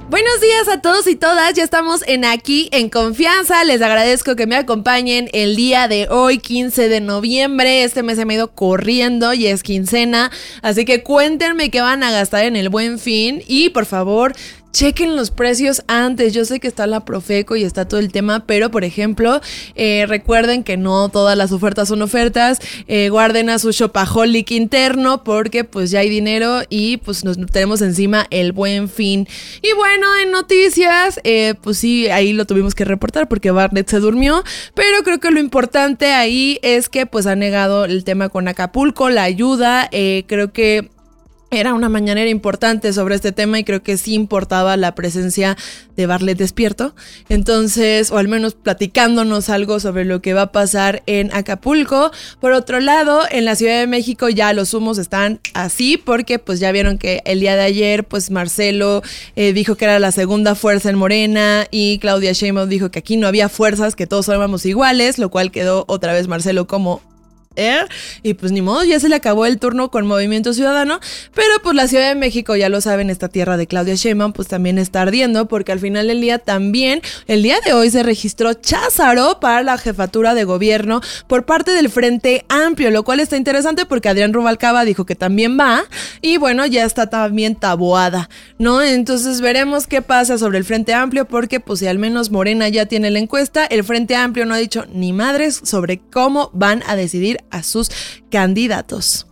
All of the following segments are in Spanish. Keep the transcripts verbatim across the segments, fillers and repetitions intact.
Buenos días a todos y todas, ya estamos en Aquí en Confianza. Les agradezco que me acompañen el día de hoy, quince de noviembre. Este mes se me ha ido corriendo y es quincena, así que cuéntenme qué van a gastar en el Buen Fin y por favor chequen los precios antes. Yo sé que está la Profeco y está todo el tema, pero por ejemplo, eh, recuerden que no todas las ofertas son ofertas. Eh, guarden a su shopaholic interno porque pues ya hay dinero y pues nos tenemos encima el Buen Fin. Y bueno, en noticias, eh, pues sí, ahí lo tuvimos que reportar porque Barnett se durmió, pero creo que lo importante ahí es que pues ha negado el tema con Acapulco, la ayuda. Eh, creo que era una mañanera importante sobre este tema y creo que sí importaba la presencia de Bartlett despierto. Entonces, o al menos platicándonos algo sobre lo que va a pasar en Acapulco. Por otro lado, en la Ciudad de México ya los humos están así porque pues ya vieron que el día de ayer pues Marcelo eh, dijo que era la segunda fuerza en Morena y Claudia Sheinbaum dijo que aquí no había fuerzas, que todos éramos iguales, lo cual quedó otra vez Marcelo como... ¿Eh? Y pues ni modo, ya se le acabó el turno con Movimiento Ciudadano, pero pues la Ciudad de México, ya lo saben, esta tierra de Claudia Sheinbaum pues también está ardiendo porque al final del día también, el día de hoy se registró Cházzaro para la jefatura de gobierno por parte del Frente Amplio, lo cual está interesante porque Adrián Rubalcaba dijo que también va y bueno, ya está también Taboada, ¿no? Entonces veremos qué pasa sobre el Frente Amplio porque pues si al menos Morena ya tiene la encuesta, el Frente Amplio no ha dicho ni madres sobre cómo van a decidir a sus candidatos.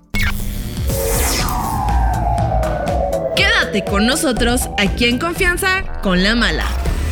Quédate con nosotros aquí en Confianza con la Mala.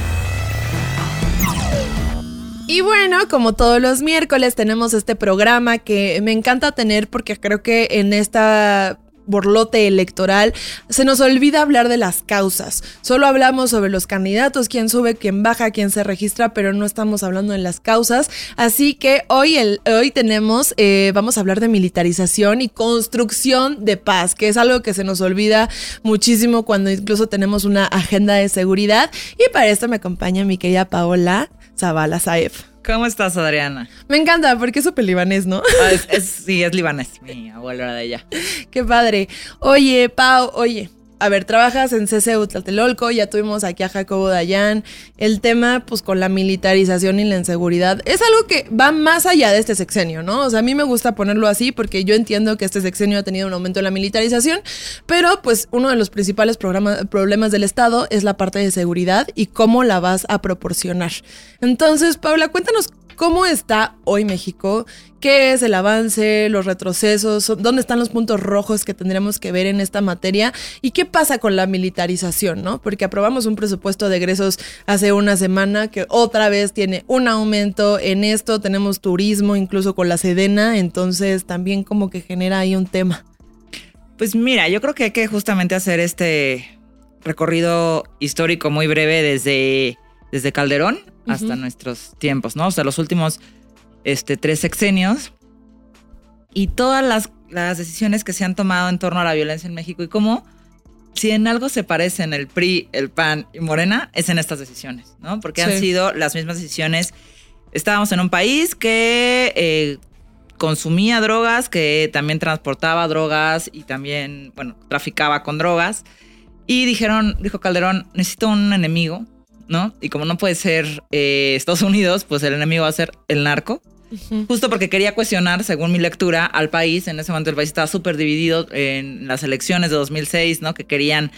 Y bueno, como todos los miércoles tenemos este programa que me encanta tener porque creo que en esta borlote electoral se nos olvida hablar de las causas. Solo hablamos sobre los candidatos, quién sube, quién baja, quién se registra, pero no estamos hablando de las causas. Así que hoy, el, hoy tenemos, eh, vamos a hablar de militarización y construcción de paz, que es algo que se nos olvida muchísimo cuando incluso tenemos una agenda de seguridad. Y para esto me acompaña mi querida Paola Zavala Saef. ¿Cómo estás, Adriana? Me encanta, porque es súper libanés, ¿no? Ah, es, es, sí, es libanés. Mi abuelo era de ella. Qué padre. Oye, Pau, oye, a ver, trabajas en C C U Tlatelolco, ya tuvimos aquí a Jacobo Dayan. El tema, pues, con la militarización y la inseguridad, es algo que va más allá de este sexenio, ¿no? O sea, a mí me gusta ponerlo así porque yo entiendo que este sexenio ha tenido un aumento en la militarización, pero, pues, uno de los principales programa, problemas del Estado es la parte de seguridad y cómo la vas a proporcionar. Entonces, Paula, cuéntanos cómo está hoy México, qué es el avance, los retrocesos, dónde están los puntos rojos que tendremos que ver en esta materia y qué pasa con la militarización, ¿no? Porque aprobamos un presupuesto de egresos hace una semana que otra vez tiene un aumento en esto, tenemos turismo incluso con la Sedena, entonces también como que genera ahí un tema. Pues mira, yo creo que hay que justamente hacer este recorrido histórico muy breve desde, desde Calderón uh-huh. hasta nuestros tiempos, ¿no? O sea, los últimos este, tres sexenios y todas las, las decisiones que se han tomado en torno a la violencia en México y cómo, si en algo se parecen el P R I, el P A N y Morena, es en estas decisiones, ¿no? Porque sí. han sido las mismas decisiones. Estábamos en un país que eh, consumía drogas, que también transportaba drogas y también, bueno, traficaba con drogas. Y dijeron, dijo Calderón, necesito un enemigo, ¿no? Y como no puede ser eh, Estados Unidos, pues el enemigo va a ser el narco. Uh-huh. Justo porque quería cuestionar, según mi lectura, al país. En ese momento el país estaba súper dividido en las elecciones de dos mil seis, ¿no? Que querían,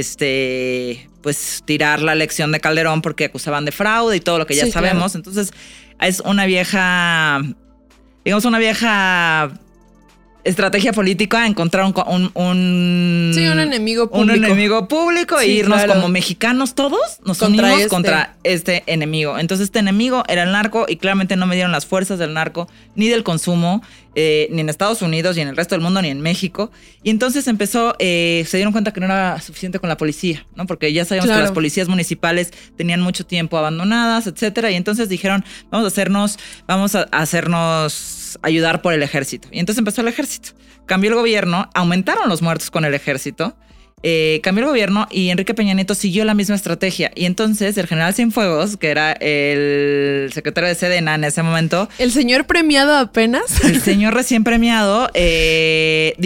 este, pues, tirar la elección de Calderón porque acusaban de fraude y todo lo que ya sí, sabemos. Claro. Entonces, es una vieja, digamos, una vieja estrategia política, encontrar un, un, un sí, un enemigo público. Un enemigo público sí, e irnos claro. como mexicanos todos, nos contra unimos este. contra este enemigo. Entonces este enemigo era el narco y claramente no me dieron las fuerzas del narco ni del consumo, eh, ni en Estados Unidos, ni en el resto del mundo, ni en México. Y entonces empezó, eh, se dieron cuenta que no era suficiente con la policía, ¿no? Porque ya sabíamos claro. que las policías municipales tenían mucho tiempo abandonadas, etcétera. Y entonces dijeron, vamos a hacernos, vamos a hacernos ayudar por el ejército. Y entonces empezó el ejército. Cambió el gobierno, aumentaron los muertos con el ejército, eh, cambió el gobierno y Enrique Peña Nieto siguió la misma estrategia. Y entonces el general Cienfuegos, que era el secretario de Sedena en ese momento... ¿El señor premiado apenas? El señor recién premiado eh, dijo,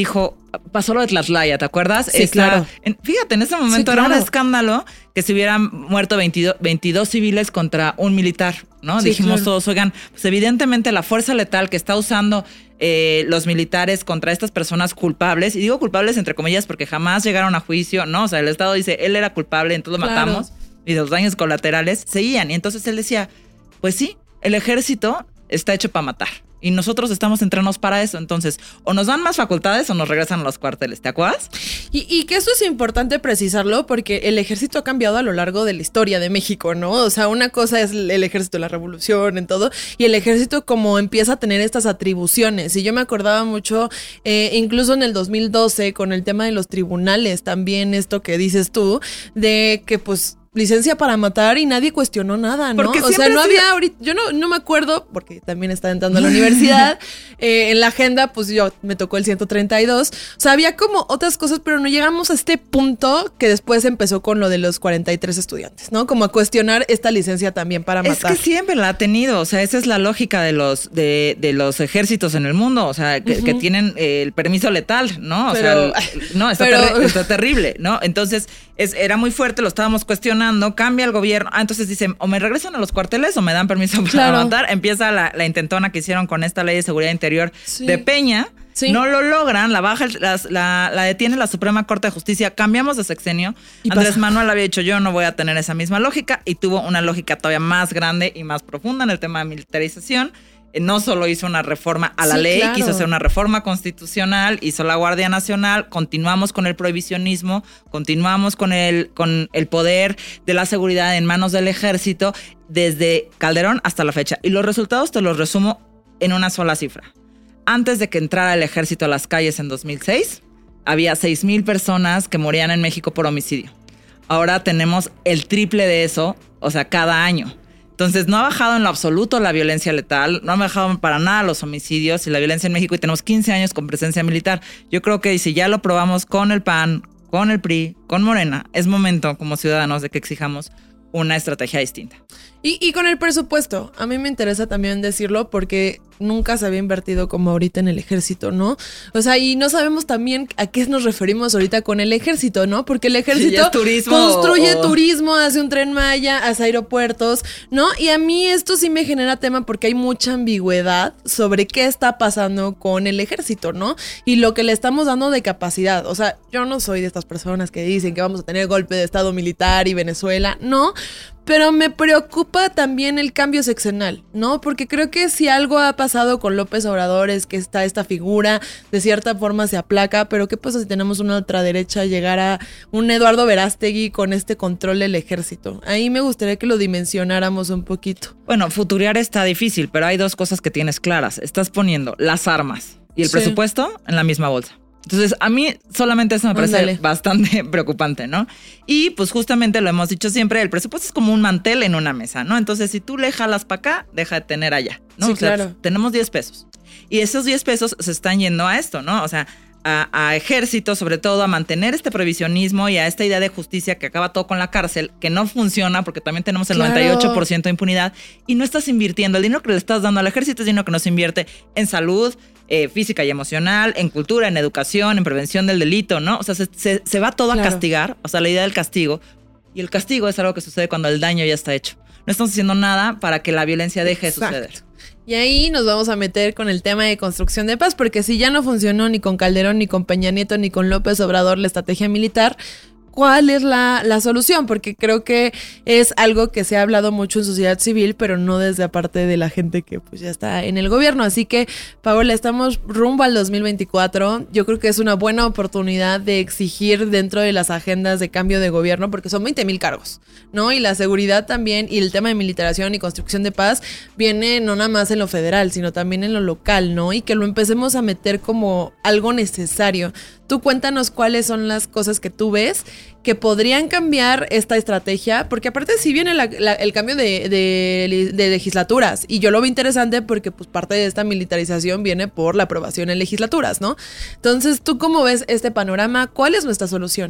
pasó lo de Tlatlaya, ¿te acuerdas? Sí, Esta, claro. En, fíjate, en ese momento Sí, claro. era un escándalo que se hubieran muerto veintidós, veintidós civiles contra un militar, ¿no? Sí, Dijimos claro. todos, oigan, pues evidentemente la fuerza letal que está usando eh, los militares contra estas personas culpables, y digo culpables entre comillas porque jamás llegaron a juicio, ¿no? O sea, el Estado dice, él era culpable, entonces lo Claro. matamos, y los daños colaterales seguían. Y entonces él decía, pues sí, el ejército está hecho para matar. Y nosotros estamos entrenados para eso. Entonces, o nos dan más facultades o nos regresan a los cuarteles. ¿Te acuerdas? Y, y que eso es importante precisarlo porque el ejército ha cambiado a lo largo de la historia de México, ¿no? O sea, una cosa es el ejército de la revolución en todo, y el ejército como empieza a tener estas atribuciones. Y yo me acordaba mucho, eh, incluso en el dos mil doce, con el tema de los tribunales, también esto que dices tú, de que pues licencia para matar y nadie cuestionó nada, ¿no? Porque o sea, siempre no ha sido- había ahorita, yo no, no me acuerdo, porque también estaba entrando a la universidad, eh, en la agenda, pues yo me tocó el ciento treinta y dos, o sea, había como otras cosas, pero no llegamos a este punto que después empezó con lo de los cuarenta y tres estudiantes, ¿no? Como a cuestionar esta licencia también para Es matar. que siempre la ha tenido, o sea, esa es la lógica de los de, de los ejércitos en el mundo, o sea, que, Ujú. que tienen eh, el permiso letal, ¿no? O Pero- sea, el- no, está, pero- terri- está terrible, ¿no? Entonces, es, era muy fuerte, lo estábamos cuestionando, cambia el gobierno, ah, entonces dicen, o me regresan a los cuarteles o me dan permiso para Claro. matar, empieza la, la intentona que hicieron con esta ley de seguridad interior Sí. de Peña. Sí. No lo logran, la baja, las- la, la detiene la Suprema Corte de Justicia, cambiamos de sexenio. Y Andrés pasa. Manuel había dicho, yo no voy a tener esa misma lógica, y tuvo una lógica todavía más grande y más profunda en el tema de militarización. Eh, No solo hizo una reforma a la Sí, ley, claro. quiso hacer una reforma constitucional, hizo la Guardia Nacional, continuamos con el prohibicionismo, continuamos con el, con el poder de la seguridad en manos del ejército desde Calderón hasta la fecha. Y los resultados te los resumo en una sola cifra. Antes de que entrara el ejército a las calles en dos mil seis, había seis mil personas que morían en México por homicidio. Ahora tenemos el triple de eso, o sea, cada año. Entonces, no ha bajado en lo absoluto la violencia letal, no ha bajado para nada los homicidios y la violencia en México, y tenemos quince años con presencia militar. Yo creo que si ya lo probamos con el P A N, con el P R I, con Morena, es momento como ciudadanos de que exijamos una estrategia distinta. Y, y con el presupuesto, a mí me interesa también decirlo porque nunca se había invertido como ahorita en el ejército, ¿no? O sea, y no sabemos también a qué nos referimos ahorita con el ejército, ¿no? Porque el Sí, ejército ya es turismo construye o- turismo, hace un Tren Maya, hace aeropuertos, ¿no? Y a mí esto sí me genera tema porque hay mucha ambigüedad sobre qué está pasando con el ejército, ¿no? Y lo que le estamos dando de capacidad. O sea, yo no soy de estas personas que dicen que vamos a tener golpe de estado militar y Venezuela, no. Pero me preocupa también el cambio sexenal, ¿no? Porque creo que si algo ha pasado con López Obrador es que está esta figura, de cierta forma se aplaca, pero ¿qué pasa si tenemos una ultraderecha llegar a un Eduardo Verástegui con este control del ejército? Ahí me gustaría que lo dimensionáramos un poquito. Bueno, futurear está difícil, pero hay dos cosas que tienes claras. Estás poniendo las armas y el Sí. presupuesto en la misma bolsa. Entonces, a mí solamente eso me parece Ándale. bastante preocupante, ¿no? Y pues justamente lo hemos dicho siempre, el presupuesto es como un mantel en una mesa, ¿no? Entonces, si tú le jalas para acá, deja de tener allá, ¿no? Sí, O sea, claro. tenemos diez pesos. Y esos diez pesos se están yendo a esto, ¿no? O sea, a, a ejército, sobre todo, a mantener este provisionismo y a esta idea de justicia que acaba todo con la cárcel, que no funciona porque también tenemos el Claro. noventa y ocho por ciento de impunidad, y no estás invirtiendo. El dinero que le estás dando al ejército es dinero que no se invierte en salud, eh, física y emocional, en cultura, en educación, en prevención del delito, ¿no? O sea, se, se, se va todo Claro. a castigar, o sea, la idea del castigo. Y el castigo es algo que sucede cuando el daño ya está hecho. No estamos haciendo nada para que la violencia deje Exacto. de suceder. Y ahí nos vamos a meter con el tema de construcción de paz, porque si ya no funcionó ni con Calderón, ni con Peña Nieto, ni con López Obrador la estrategia militar, ¿cuál es la, la solución? Porque creo que es algo que se ha hablado mucho en sociedad civil, pero no desde aparte de la gente que pues ya está en el gobierno. Así que, Paola, estamos rumbo al dos mil veinticuatro. Yo creo que es una buena oportunidad de exigir dentro de las agendas de cambio de gobierno, porque son veinte mil cargos, ¿no? Y la seguridad también, y el tema de militarización y construcción de paz viene no nada más en lo federal, sino también en lo local, ¿no? Y que lo empecemos a meter como algo necesario. Tú cuéntanos cuáles son las cosas que tú ves que podrían cambiar esta estrategia, porque aparte sí viene la, la, el cambio de, de, de legislaturas, y yo lo veo interesante porque pues parte de esta militarización viene por la aprobación en legislaturas, ¿no? Entonces, ¿tú cómo ves este panorama? ¿Cuál es nuestra solución?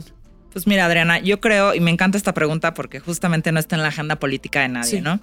Pues mira, Adriana, yo creo, y me encanta esta pregunta porque justamente no está en la agenda política de nadie, sí. ¿no?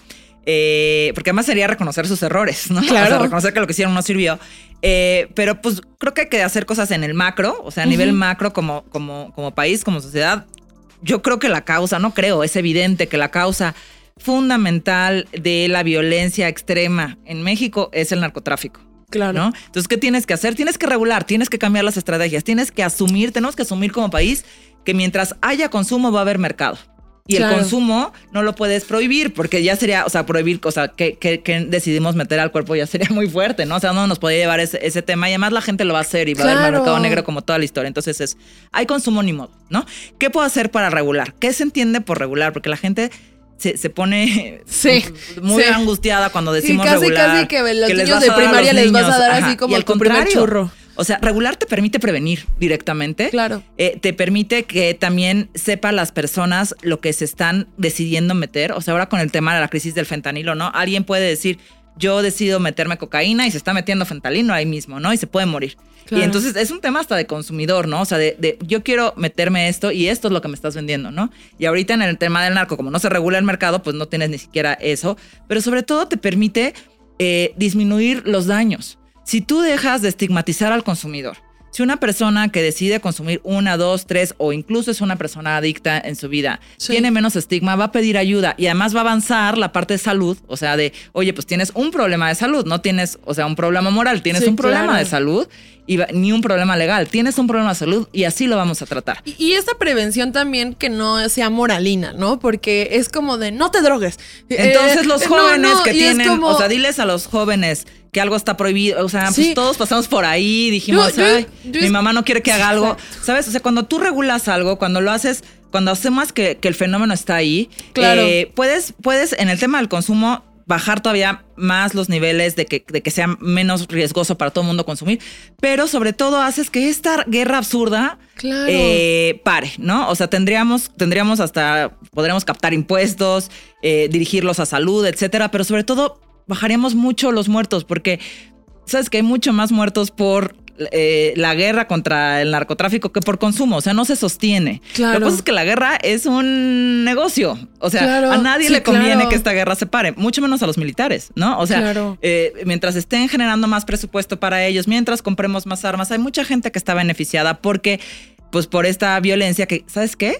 Eh, porque además sería reconocer sus errores, ¿no? Claro. O sea, reconocer que lo que hicieron no sirvió. Eh, pero pues creo que hay que hacer cosas en el macro, o sea, a uh-huh. nivel macro como, como, como país, como sociedad. Yo creo que la causa, no creo, es evidente que la causa fundamental de la violencia extrema en México es el narcotráfico. Claro. ¿No? Entonces, ¿qué tienes que hacer? Tienes que regular, tienes que cambiar las estrategias, tienes que asumir, tenemos que asumir como país que mientras haya consumo va a haber mercado. Y claro. el consumo no lo puedes prohibir porque ya sería, o sea, prohibir cosas que, que, que decidimos meter al cuerpo ya sería muy fuerte, ¿no? O sea, no nos podía llevar ese, ese tema y además la gente lo va a hacer y va claro. a haber mercado negro como toda la historia. Entonces es, hay consumo ni modo, ¿no? ¿Qué puedo hacer para regular? ¿Qué se entiende por regular? Porque la gente se, se pone sí, muy sí. angustiada cuando decimos sí, casi, regular. Casi que los que niños de primaria les vas a dar ajá, así como el tu primer churro. O sea, regular te permite prevenir directamente. Claro. Eh, te permite que también sepan las personas lo que se están decidiendo meter. O sea, ahora con el tema de la crisis del fentanilo, ¿no? Alguien puede decir, yo decido meterme cocaína y se está metiendo fentanilo ahí mismo, ¿no? Y se puede morir. Claro. Y entonces es un tema hasta de consumidor, ¿no? O sea, de, de yo quiero meterme esto y esto es lo que me estás vendiendo, ¿no? Y ahorita en el tema del narco, como no se regula el mercado, pues no tienes ni siquiera eso. Pero sobre todo te permite eh, disminuir los daños. Si tú dejas de estigmatizar al consumidor, si una persona que decide consumir una, dos, tres o incluso es una persona adicta en su vida, sí. tiene menos estigma, va a pedir ayuda y además va a avanzar la parte de salud, o sea, de, oye, pues tienes un problema de salud, no tienes, o sea, un problema moral, tienes sí, un problema claro. de salud y va, ni un problema legal, tienes un problema de salud y así lo vamos a tratar. Y, y esta prevención también que no sea moralina, ¿no? Porque es como de, no te drogues. Entonces eh, los jóvenes no, no, que tienen, como... o sea, diles a los jóvenes que algo está prohibido, o sea, sí. pues todos pasamos por ahí, dijimos, yo, yo, ay, yo mi es... mamá no quiere que haga algo, ¿sabes? O sea, cuando tú regulas algo, cuando lo haces, cuando hacemos que, que el fenómeno está ahí, claro. eh, puedes, puedes, en el tema del consumo, bajar todavía más los niveles de que, de que sea menos riesgoso para todo el mundo consumir, pero sobre todo haces que esta guerra absurda claro. eh, pare, ¿no? O sea, tendríamos, tendríamos hasta, podríamos captar impuestos, eh, dirigirlos a salud, etcétera, pero sobre todo bajaríamos mucho los muertos porque sabes que hay mucho más muertos por eh, la guerra contra el narcotráfico que por consumo, o sea, no se sostiene. Claro. Lo que pasa es que la guerra es un negocio, o sea, claro. a nadie sí, le conviene claro. que esta guerra se pare, mucho menos a los militares, ¿no? O sea, claro. eh, mientras estén generando más presupuesto para ellos, mientras compremos más armas, hay mucha gente que está beneficiada porque, pues por esta violencia que, ¿sabes qué?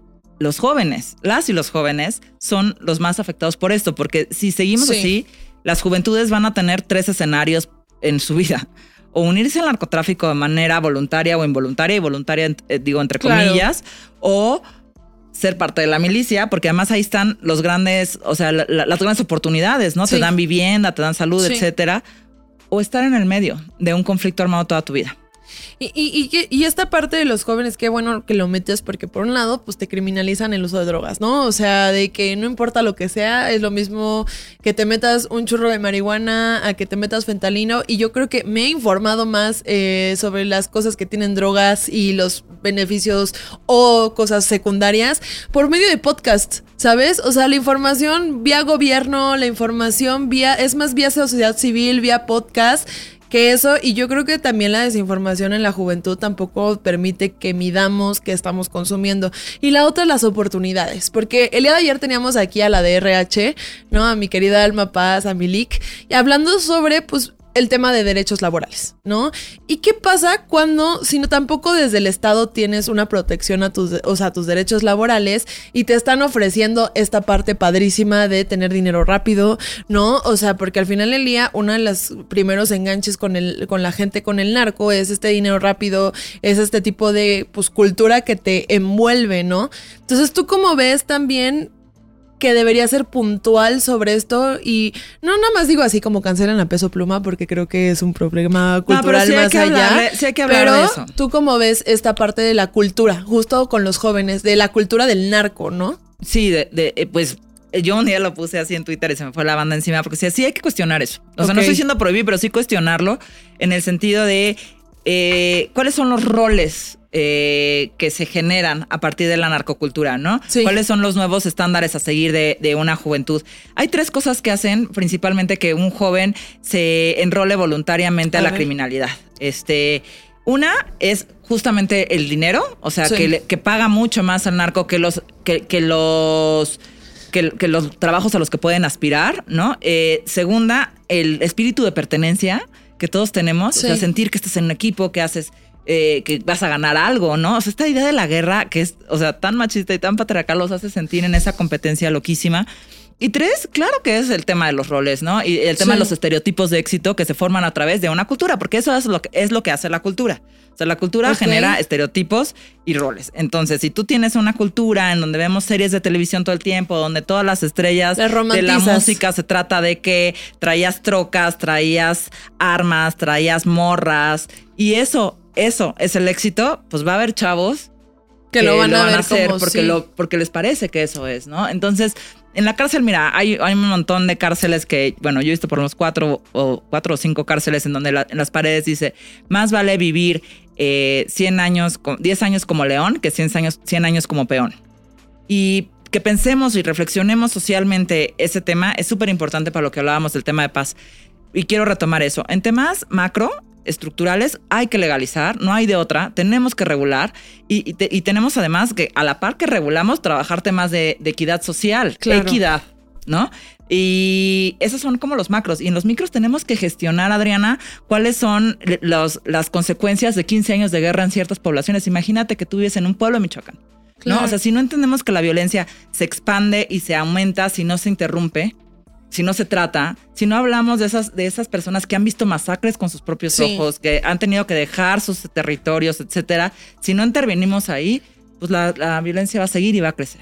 Los jóvenes, las y los jóvenes son los más afectados por esto, porque si seguimos sí. así, las juventudes van a tener tres escenarios en su vida. O unirse al narcotráfico de manera voluntaria o involuntaria, y voluntaria, eh, digo, entre claro. comillas, o ser parte de la milicia, porque además ahí están los grandes, o sea, la, la, las grandes oportunidades, ¿no? Sí. Te dan vivienda, te dan salud, sí. etcétera. O estar en el medio de un conflicto armado toda tu vida. Y, y, y, y esta parte de los jóvenes, qué bueno que lo metes porque por un lado pues te criminalizan el uso de drogas, ¿no? O sea, de que no importa lo que sea, es lo mismo que te metas un churro de marihuana a que te metas fentanilo, y yo creo que me he informado más eh, sobre las cosas que tienen drogas y los beneficios o cosas secundarias por medio de podcast, ¿sabes? O sea, la información vía gobierno, la información vía, es más vía sociedad civil, vía podcast, que eso, y yo creo que también la desinformación en la juventud tampoco permite que midamos qué estamos consumiendo. Y la otra, las oportunidades, porque el día de ayer teníamos aquí a la D R H, ¿no? A mi querida Alma Paz, a Milik, y hablando sobre, pues, el tema de derechos laborales, ¿no? ¿Y qué pasa cuando, si no tampoco desde el Estado tienes una protección a tus, o sea, a tus derechos laborales y te están ofreciendo esta parte padrísima de tener dinero rápido, ¿no? O sea, porque al final del día, uno de los primeros enganches con el, con la gente con el narco es este dinero rápido, es este tipo de, pues, cultura que te envuelve, ¿no? Entonces, ¿tú cómo ves también que debería ser puntual sobre esto? Y no nada más digo así como cancelan a Peso Pluma, porque creo que es un problema cultural no, sí más allá. Hablarle, sí hay que hablar pero de eso. ¿Tú cómo ves esta parte de la cultura, justo con los jóvenes, de la cultura del narco, no? Sí, de, de pues yo un día lo puse así en Twitter y se me fue la banda encima, porque sí, sí hay que cuestionar eso. O okay. sea, no estoy diciendo prohibir, pero sí cuestionarlo en el sentido de eh, cuáles son los roles Eh, que se generan a partir de la narcocultura, ¿no? Sí. ¿Cuáles son los nuevos estándares a seguir de, de una juventud? Hay tres cosas que hacen principalmente que un joven se enrole voluntariamente a, a la ver. criminalidad. Este, Una es justamente el dinero, o sea, sí. que, le, que paga mucho más al narco que los, que, que los, que, que los trabajos a los que pueden aspirar, ¿no? Eh, segunda, el espíritu de pertenencia que todos tenemos, sí. o sea, sentir que estás en un equipo, que haces, eh, que vas a ganar algo, ¿no? O sea, esta idea de la guerra que es, o sea, tan machista y tan patriarcal los hace sentir en esa competencia loquísima. Y tres, claro que es el tema de los roles, ¿no? Y el tema sí. de los estereotipos de éxito que se forman a través de una cultura, porque eso es lo que, es lo que hace la cultura. O sea, la cultura okay. genera estereotipos y roles. Entonces, si tú tienes una cultura en donde vemos series de televisión todo el tiempo, donde todas las estrellas de la música se trata de que traías trocas, traías armas, traías morras, y eso, eso es el éxito, pues va a haber chavos que, que lo van, lo van a, a hacer porque, sí. lo, porque les parece que eso es, ¿no? Entonces, en la cárcel, mira, hay, hay un montón de cárceles que, bueno, yo he visto por unos cuatro o cuatro o cinco cárceles en donde la, en las paredes dice, más vale vivir eh, cien años, diez años como león que cien años, cien años como peón. Y que pensemos y reflexionemos socialmente ese tema es súper importante para lo que hablábamos del tema de paz. Y quiero retomar eso. En temas macro, estructurales, hay que legalizar, no hay de otra, tenemos que regular y, y, te, y tenemos además que a la par que regulamos trabajar temas de, de equidad social, claro. equidad, ¿no? Y esos son como los macros. Y en los micros tenemos que gestionar, Adriana, cuáles son los, las consecuencias de quince años de guerra en ciertas poblaciones. Imagínate que tú vives en un pueblo de Michoacán, claro. ¿no? O sea, si no entendemos que la violencia se expande y se aumenta si no se interrumpe, si no se trata, si no hablamos de esas, de esas personas que han visto masacres con sus propios sí. ojos, que han tenido que dejar sus territorios, etcétera, si no intervenimos ahí, pues la, la violencia va a seguir y va a crecer.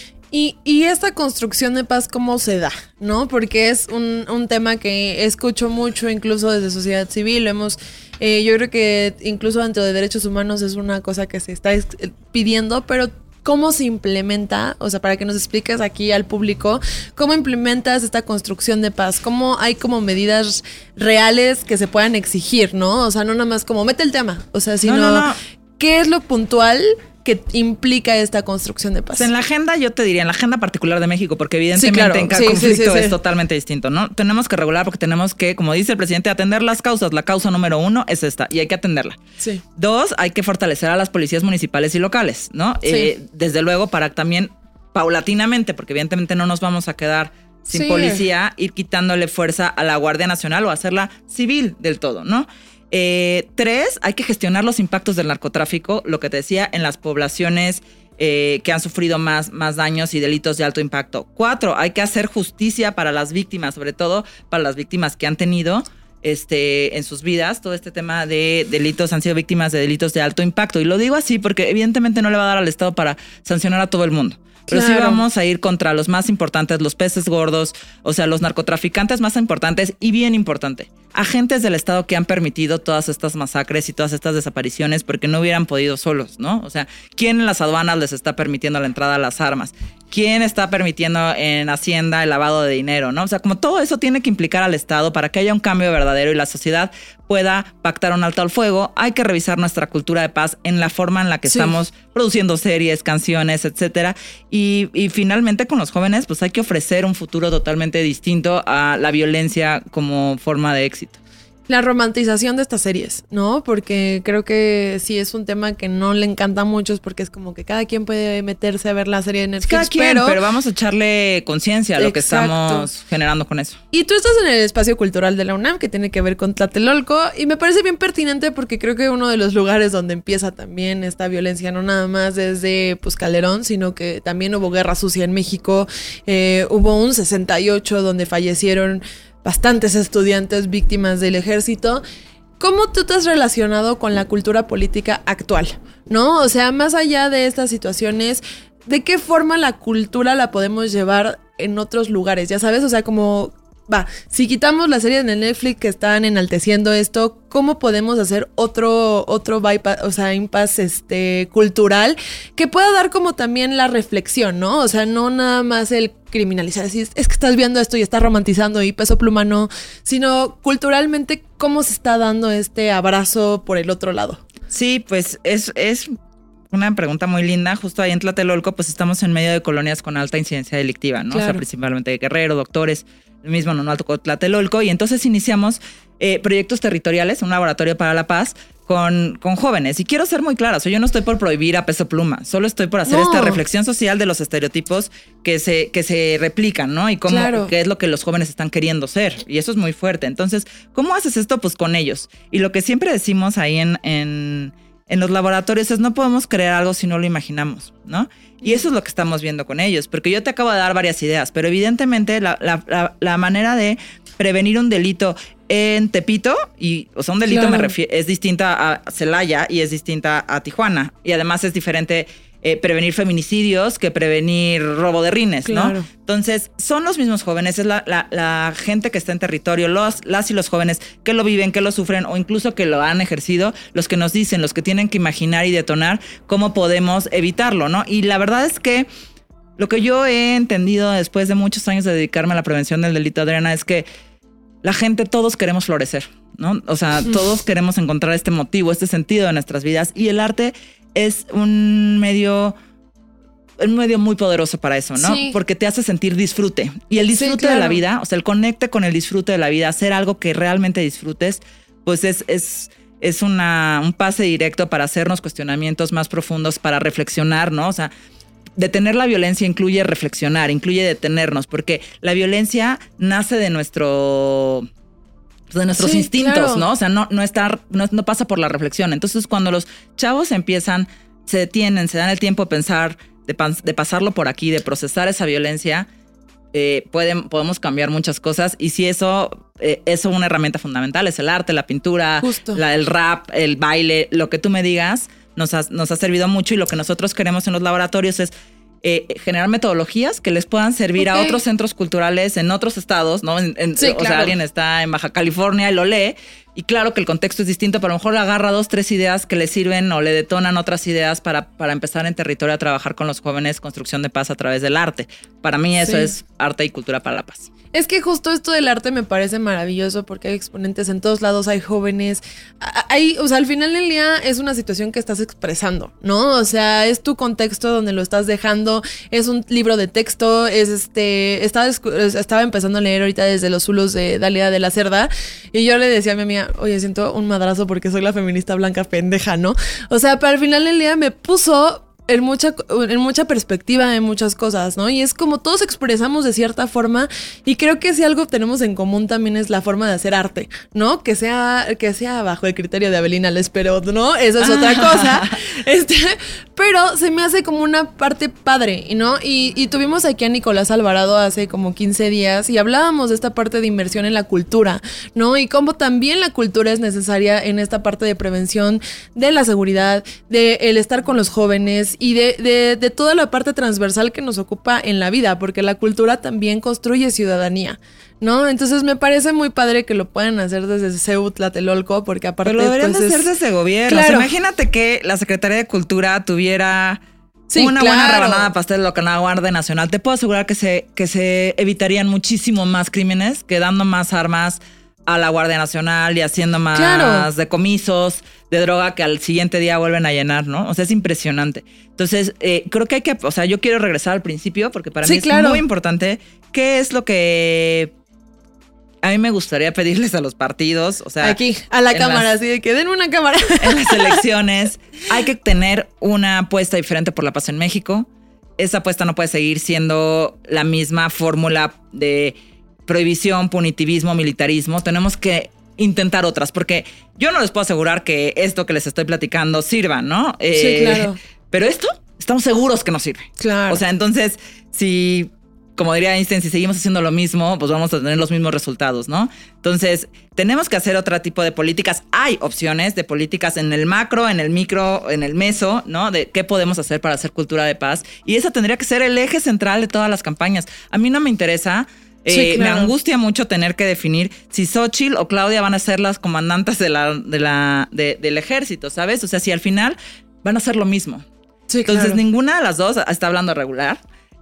Y, y esta construcción de paz, ¿cómo se da? ¿No? Porque es un, un tema que escucho mucho, incluso desde sociedad civil. Hemos, eh, yo creo que incluso dentro de derechos humanos es una cosa que se está pidiendo, pero ¿cómo se implementa? O sea, para que nos expliques aquí al público, ¿cómo implementas esta construcción de paz? ¿Cómo hay como medidas reales que se puedan exigir, no? O sea, no nada más como mete el tema, o sea, sino no, no, no. ¿qué es lo puntual que implica esta construcción de paz? Pues en la agenda, yo te diría, en la agenda particular de México, porque evidentemente sí, claro. en cada sí, conflicto sí, sí, sí. es totalmente distinto, ¿no? Tenemos que regular porque tenemos que, como dice el presidente, atender las causas. La causa número uno es esta y hay que atenderla. Sí. Dos, hay que fortalecer a las policías municipales y locales, ¿no? Sí. Eh, desde luego para también paulatinamente, porque evidentemente no nos vamos a quedar sin sí. policía, ir quitándole fuerza a la Guardia Nacional o hacerla civil del todo, ¿no? Eh, tres, hay que gestionar los impactos del narcotráfico, lo que te decía, en las poblaciones eh, que han sufrido más, más daños y delitos de alto impacto. Cuatro, hay que hacer justicia para las víctimas, sobre todo para las víctimas que han tenido este, en sus vidas. Todo este tema de delitos, han sido víctimas de delitos de alto impacto. Y lo digo así porque evidentemente no le va a dar al Estado para sancionar a todo el mundo. Pero claro. sí vamos a ir contra los más importantes, los peces gordos, o sea, los narcotraficantes más importantes y bien importante, agentes del Estado que han permitido todas estas masacres y todas estas desapariciones porque no hubieran podido solos, ¿no? O sea, ¿quién en las aduanas les está permitiendo la entrada a las armas? ¿Quién está permitiendo en Hacienda el lavado de dinero, no? O sea, como todo eso tiene que implicar al Estado para que haya un cambio verdadero y la sociedad pueda pactar un alto al fuego, hay que revisar nuestra cultura de paz en la forma en la que sí. estamos produciendo series, canciones, etcétera. Y, y finalmente con los jóvenes, pues hay que ofrecer un futuro totalmente distinto a la violencia como forma de éxito. La romantización de estas series, ¿no? Porque creo que sí es un tema que no le encanta a muchos porque es como que cada quien puede meterse a ver la serie de Netflix. Cada quien, pero, pero vamos a echarle conciencia a lo Exacto. que estamos generando con eso. Y tú estás en el espacio cultural de la UNAM que tiene que ver con Tlatelolco y me parece bien pertinente porque creo que uno de los lugares donde empieza también esta violencia, no nada más desde pues, Calderón, sino que también hubo guerra sucia en México, eh, hubo un sesenta y ocho donde fallecieron bastantes estudiantes víctimas del ejército. ¿Cómo tú te has relacionado con la cultura política actual? ¿No? O sea, más allá de estas situaciones, ¿de qué forma la cultura la podemos llevar en otros lugares? Ya sabes, o sea, como, va, si quitamos las series de Netflix que están enalteciendo esto, ¿cómo podemos hacer otro, otro bypass, o sea, impasse este, cultural que pueda dar como también la reflexión, ¿no? O sea, no nada más el criminalizar, así es, es que estás viendo esto y estás romantizando y Peso Pluma no, sino culturalmente cómo se está dando este abrazo por el otro lado. Sí, pues es, es una pregunta muy linda. Justo ahí en Tlatelolco, pues estamos en medio de colonias con alta incidencia delictiva, ¿no? Claro. O sea, principalmente de Guerrero, Doctores, el mismo Nonualco, Tlatelolco. Y entonces iniciamos eh, proyectos territoriales, un laboratorio para la paz, Con, con jóvenes. Y quiero ser muy clara, o sea, yo no estoy por prohibir a Peso Pluma, solo estoy por hacer no. esta reflexión social de los estereotipos que se, que se replican, ¿no? Y cómo, claro. qué es lo que los jóvenes están queriendo ser. Y eso es muy fuerte. Entonces, ¿cómo haces esto? Pues con ellos. Y lo que siempre decimos ahí en, en, en los laboratorios es no podemos crear algo si no lo imaginamos, ¿no? Y eso es lo que estamos viendo con ellos, porque yo te acabo de dar varias ideas, pero evidentemente la, la, la, la manera de prevenir un delito en Tepito, y, o sea, un delito claro. me refiero, es distinta a Celaya y es distinta a Tijuana. Y además es diferente eh, prevenir feminicidios que prevenir robo de rines, claro. ¿no? Entonces, son los mismos jóvenes, es la, la, la gente que está en territorio, los, las y los jóvenes que lo viven, que lo sufren o incluso que lo han ejercido, los que nos dicen, los que tienen que imaginar y detonar cómo podemos evitarlo, ¿no? Y la verdad es que lo que yo he entendido después de muchos años de dedicarme a la prevención del delito, Adriana, es que la gente, todos queremos florecer, ¿no? O sea, todos queremos encontrar este motivo, este sentido de nuestras vidas. Y el arte es un medio, un medio muy poderoso para eso, ¿no? Sí. Porque te hace sentir disfrute. Y el disfrute sí, claro. de la vida, o sea, el conecte con el disfrute de la vida, hacer algo que realmente disfrutes, pues es, es, es una, un pase directo para hacernos cuestionamientos más profundos, para reflexionar, ¿no? O sea, detener la violencia incluye reflexionar, incluye detenernos, porque la violencia nace de nuestro de nuestros sí, instintos, claro. ¿no? O sea, no, no, está, no, no pasa por la reflexión. Entonces, cuando los chavos empiezan, se detienen, se dan el tiempo de pensar, de, de pasarlo por aquí, de procesar esa violencia, eh, pueden, podemos cambiar muchas cosas. Y si eso, eh, eso es una herramienta fundamental, es el arte, la pintura, la, el rap, el baile, lo que tú me digas. Nos ha, nos ha servido mucho y lo que nosotros queremos en los laboratorios es eh, generar metodologías que les puedan servir okay. a otros centros culturales en otros estados, ¿no? En, en, sí, o claro. sea, alguien está en Baja California y lo lee y claro que el contexto es distinto, pero a lo mejor agarra dos, tres ideas que le sirven o le detonan otras ideas para, para empezar en territorio a trabajar con los jóvenes, construcción de paz a través del arte. Para mí eso sí. es arte y cultura para la paz. Es que justo esto del arte me parece maravilloso porque hay exponentes en todos lados, hay jóvenes, hay, o sea, al final del día es una situación que estás expresando, ¿no? O sea, es tu contexto donde lo estás dejando, es un libro de texto, es este, estaba, estaba empezando a leer ahorita desde los Zulus de Dalia de la Cerda y yo le decía a mi amiga, oye, siento un madrazo porque soy la feminista blanca pendeja, ¿no? O sea, pero al final del día me puso en mucha, en mucha perspectiva de muchas cosas, ¿no? Y es como todos expresamos de cierta forma y creo que si algo tenemos en común también es la forma de hacer arte, ¿no? Que sea, que sea bajo el criterio de Avelina Lesperot, ¿no? Eso es otra cosa. Este, pero se me hace como una parte padre, ¿no? Y, y tuvimos aquí a Nicolás Alvarado hace como quince días y hablábamos de esta parte de inversión en la cultura, ¿no? Y cómo también la cultura es necesaria en esta parte de prevención de la seguridad, de el estar con los jóvenes y de, de, de toda la parte transversal que nos ocupa en la vida, porque la cultura también construye ciudadanía, ¿no? Entonces me parece muy padre que lo puedan hacer desde C E U Tlatelolco, porque aparte pero lo deberían pues, de hacer es... desde gobierno. Claro. O sea, imagínate que la Secretaría de Cultura tuviera sí, una claro. buena rebanada de pastel de lo que la Guardia Nacional. Te puedo asegurar que se, que se evitarían muchísimo más crímenes, que dando más armas a la Guardia Nacional y haciendo más claro. decomisos de droga que al siguiente día vuelven a llenar, ¿no? O sea, es impresionante. Entonces, eh, creo que hay que, o sea, yo quiero regresar al principio porque para sí, mí es claro. muy importante. ¿Qué es lo que a mí me gustaría pedirles a los partidos? O sea, aquí, a la cámara, las, así de que den una cámara. En las elecciones hay que tener una apuesta diferente por la paz en México. Esa apuesta no puede seguir siendo la misma fórmula de prohibición, punitivismo, militarismo. Tenemos que intentar otras, porque yo no les puedo asegurar que esto que les estoy platicando sirva, ¿no? Eh, sí, claro. Pero esto, estamos seguros que no sirve. Claro. O sea, entonces, si, como diría Einstein, si seguimos haciendo lo mismo, pues vamos a tener los mismos resultados, ¿no? Entonces, tenemos que hacer otro tipo de políticas. Hay opciones de políticas en el macro, en el micro, en el meso, ¿no? De qué podemos hacer para hacer cultura de paz. Y esa tendría que ser el eje central de todas las campañas. A mí no me interesa... Sí, eh, claro. Me angustia mucho tener que definir si Xóchitl o Claudia van a ser las comandantes de la, de la, de, del ejército, ¿sabes? O sea, si al final van a hacer lo mismo. Sí, Entonces, claro. ninguna de las dos está hablando regular.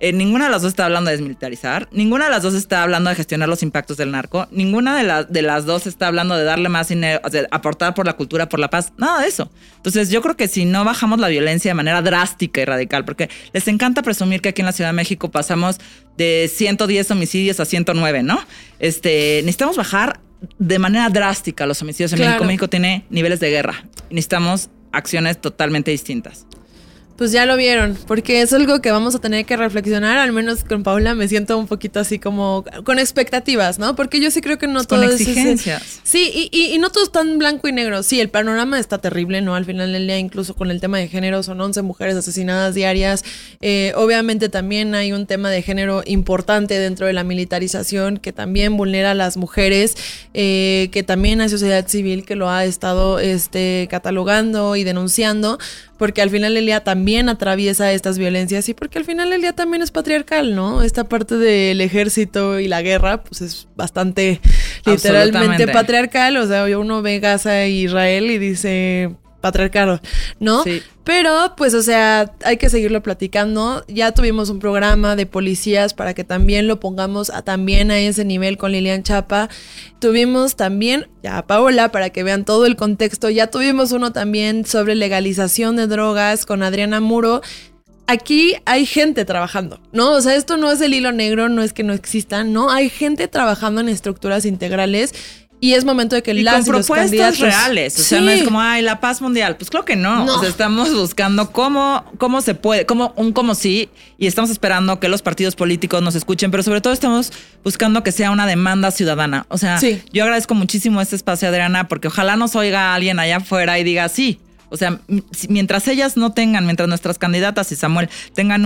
Eh, ninguna de las dos está hablando de desmilitarizar, ninguna de las dos está hablando de gestionar los impactos del narco, ninguna de, la, de las dos está hablando de darle más dinero, o sea, aportar por la cultura, por la paz, nada de eso. Entonces yo creo que si no bajamos la violencia de manera drástica y radical, porque les encanta presumir que aquí en la Ciudad de México pasamos de ciento diez homicidios a ciento nueve, ¿no? Este, necesitamos bajar de manera drástica los homicidios en Claro. México. México tiene niveles de guerra. Necesitamos acciones totalmente distintas. Pues ya lo vieron, porque es algo que vamos a tener que reflexionar, al menos con Paula me siento un poquito así como con expectativas, ¿no? Porque yo sí creo que no Con todo es exigencias. ese- sí, y, y, y no todo es tan blanco y negro. Sí, el panorama está terrible, ¿no? Al final del día, incluso con el tema de género, son once mujeres asesinadas diarias. Eh, obviamente también hay un tema de género importante dentro de la militarización que también vulnera a las mujeres, eh, que también hay sociedad civil que lo ha estado este, catalogando y denunciando, porque al final del día también atraviesa estas violencias y porque al final del día también es patriarcal, ¿no? Esta parte del ejército y la guerra, pues es bastante literalmente Absolutamente. patriarcal. O sea, uno ve Gaza e Israel y dice patriarcado, ¿no? Sí. Pero, pues, o sea, hay que seguirlo platicando. Ya tuvimos un programa de policías para que también lo pongamos a, también a ese nivel con Lilian Chapa. Tuvimos también, ya a Paola, para que vean todo el contexto. Ya tuvimos uno también sobre legalización de drogas con Adriana Muro. Aquí hay gente trabajando, ¿no? O sea, esto no es el hilo negro, no es que no exista, no. Hay gente trabajando en estructuras integrales. Y es momento de que Y las con y los propuestas candidatos reales. O sea, Sí. no es como, ay, la paz mundial. Pues creo que no. No. O sea, estamos buscando cómo, cómo se puede, cómo, un cómo sí, y estamos esperando que los partidos políticos nos escuchen, pero sobre todo estamos buscando que sea una demanda ciudadana. O sea, Sí. yo agradezco muchísimo este espacio, Adriana, porque ojalá nos oiga alguien allá afuera y diga sí. O sea, m- si- mientras ellas no tengan, mientras nuestras candidatas y Samuel tengan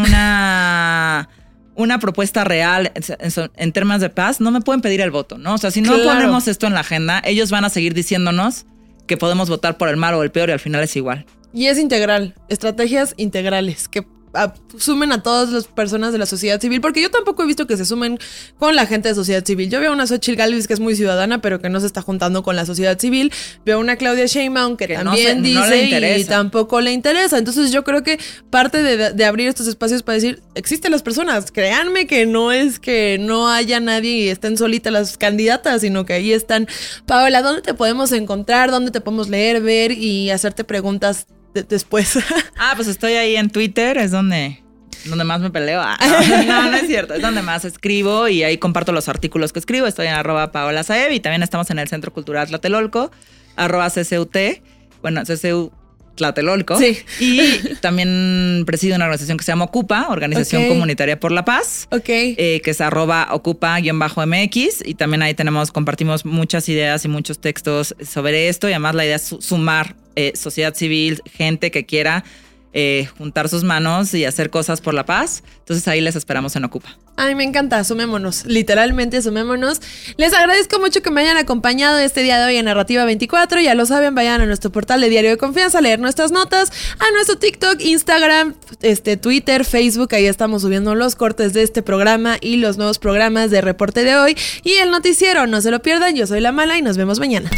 una... una propuesta real en, en, en términos de paz, no me pueden pedir el voto, ¿no? O sea, si no Claro. ponemos esto en la agenda, ellos van a seguir diciéndonos que podemos votar por el mal o el peor y al final es igual. Y es integral, estrategias integrales que a, sumen a todas las personas de la sociedad civil, porque yo tampoco he visto que se sumen con la gente de sociedad civil. Yo veo a una Xochitl Gálvez que es muy ciudadana, pero que no se está juntando con la sociedad civil. Veo a una Claudia Sheinbaum que, Que no también se- no le dice y interesa. tampoco le interesa. Entonces yo creo que parte de, de abrir estos espacios para decir, existen las personas, créanme que no es que no haya nadie y estén solitas las candidatas, sino que ahí están. Paola, ¿dónde te podemos encontrar? ¿Dónde te podemos leer, ver y hacerte preguntas de- después? Ah, pues estoy ahí en Twitter, es donde, donde más me peleo. Ah, no, no, no es cierto, es donde más escribo y ahí comparto los artículos que escribo. Estoy en arroba Paola Saev y también estamos en el Centro Cultural Tlatelolco, arroba C C U T, bueno, C C U Tlatelolco. Sí. Y también presido una organización que se llama Ocupa, Organización Ok. Comunitaria por la Paz. Ok. Eh, que es arroba ocupa-mx y también ahí tenemos, compartimos muchas ideas y muchos textos sobre esto y además la idea es su- sumar eh, sociedad civil, gente que quiera eh, juntar sus manos y hacer cosas por la paz. Entonces ahí les esperamos en Ocupa. Ay, me encanta, sumémonos, literalmente sumémonos. Les agradezco mucho que me hayan acompañado este día de hoy en Narrativa veinticuatro. Ya lo saben, vayan a nuestro portal de Diario de Confianza a leer nuestras notas, a nuestro TikTok, Instagram, este, Twitter, Facebook. Ahí estamos subiendo los cortes de este programa y los nuevos programas de reporte de hoy. Y el noticiero, no se lo pierdan. Yo soy La Mala y nos vemos mañana.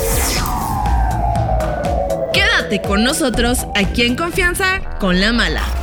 Quédate con nosotros aquí en Confianza con La Mala.